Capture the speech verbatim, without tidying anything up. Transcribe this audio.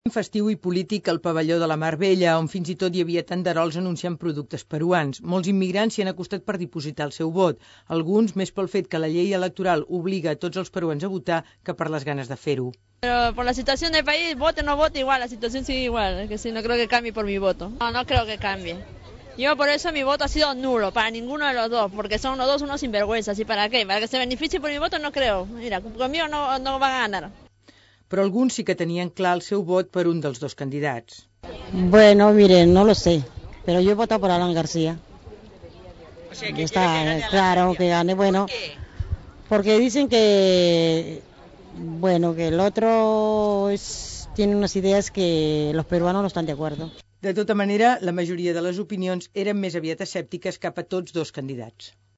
Festiu i polític al pavelló de la Mar Bella, on fins i tot hi havia tanderols anunciant productes peruans. Molts immigrants s'hi han acostat per dipositar el seu vot, alguns més pel fet que la llei electoral obliga a tots els peruans a votar que per les ganes de fer-ho. Pero por la situación del país, vote o no vote igual, la situación sigue igual, es que sí, no creo que cambie por mi voto. No, no creo que cambie. Yo por eso mi voto ha sido nulo, para ninguno de los dos, porque son los dos unos sinvergüenzas. ¿Y para qué? Para que se beneficie por mi voto no creo. Mira, conmigo no, no van a ganar. Però alguns sí que tenien clar el seu vot per un dels dos candidats. Bueno, miren, no lo sé, pero yo he votado por Alan García. O sea, que está que gane claro que gane, bueno, porque dicen que, bueno, que el otro es, tiene unas ideas que los peruanos no están de acuerdo. De tota manera, la majoria de les opinions eren més aviat escèptiques cap a tots dos candidats.